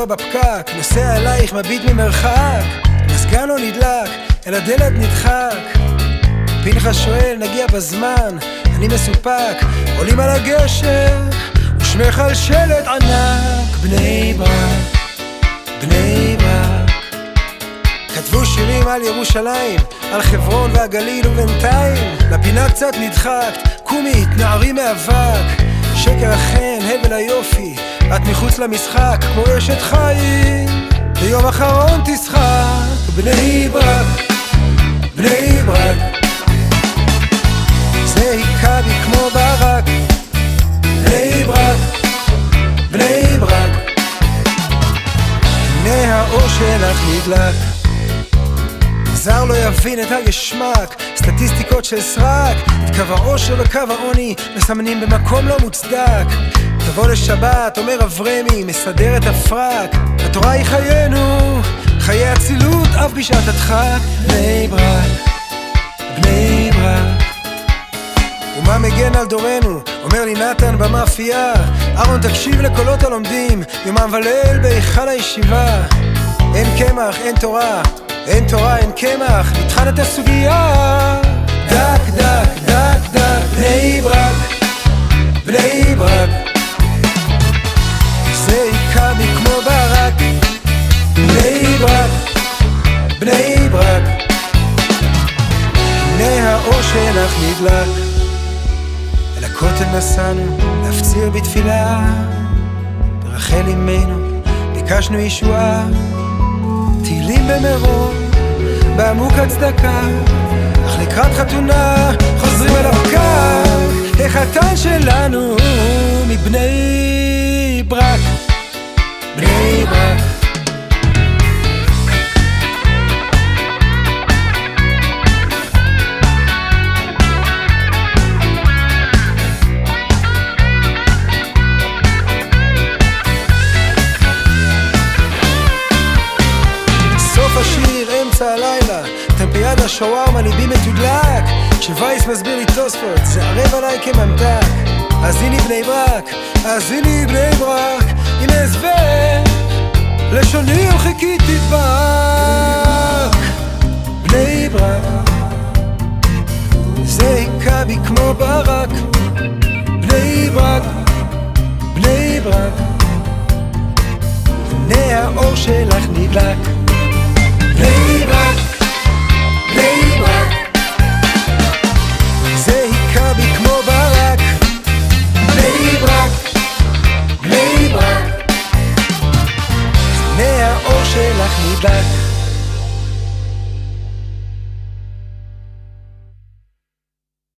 תקוע בפקק, נוסע אלייך מביט ממרחק, מזגן לא נדלק, אל הדלת נדחק. פנחס שואל, נגיע בזמן, אני מסופק, עולים על הגשר, ושמך על שלט ענק. בני ברק, בני ברק. כתבו שירים על ירושלים, על חברון והגליל, ובינתיים לפינה קצת נדחקת, קומי, תנערי מאבק. שקר החן, הבל היופי, את מחוץ למשחק, כמו אשת חיים, ביום אחרון תשחק. בני ברק, בני ברק. זה היכה בי כמו ברק. בני ברק, בני ברק. הנה האור שלך נדלק, זר לא יבין את הישמק, סטטיסטיקות של סרק, את קו העושר וקו העוני מסמנים במקום לא מוצדק. תבוא לשבת, אומר אברמי, מסדר את הפרק, התורה היא חיינו, חיי הצילות אף בשעת הדחק. בני ברק, בני ברק. ומה מגן על דורנו, אומר לי נתן במאפייה, ארון תקשיב לקולות הלומדים, יומם וליל בהיכל הישיבה. אין קמח, אין תורה, אין תורה, אין קמח, נטחן את הסוגיה. דק, דק, דק, דק. בני ברק, בני ברק. זה היכה בי כמו ברק. בני ברק, בני ברק. הנה האור שלך נדלק, אל הכותל נסענו להפציר בתפילה, ברחל אמנו ביקשנו ישועה. תהילים במירון, בעמוק הצדקה, אך לקראת חתונה חוזרים אל הפקק. החתן שלנו מבני ברק, בני ברק. השיר אמצע הלילה, טמפיאדה שווארמה, ליבי מתודלק, כשווייס מסביר לי תוספות, זה ערב עליי כממתק. אז הנה בני ברק, אז הנה בני ברק, עם הסבר לשוני חיכי תדבק. בני ברק, זה היכה בי כמו ברק. בני ברק, בני ברק. הנה האור שלך נדלק. בני ברק, בני ברק. זה היכה בי כמו ברק. בני ברק, בני ברק. הנה האור שלך נדלק.